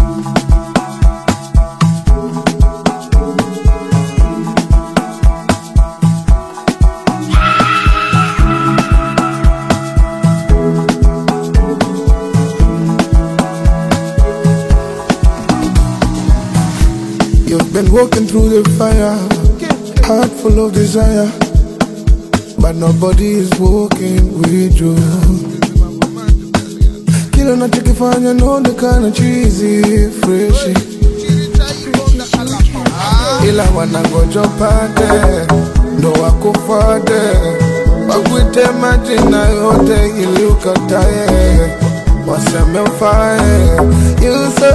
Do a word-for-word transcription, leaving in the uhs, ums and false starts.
You've been walking through the fire, heart full of desire, but nobody is walking with you. Kila nachokifanya naonekana cheesy, fresh, ila wanangoja pate ndo wakufuate, wakuite majina yote ili ukatae, waseme ufae. You so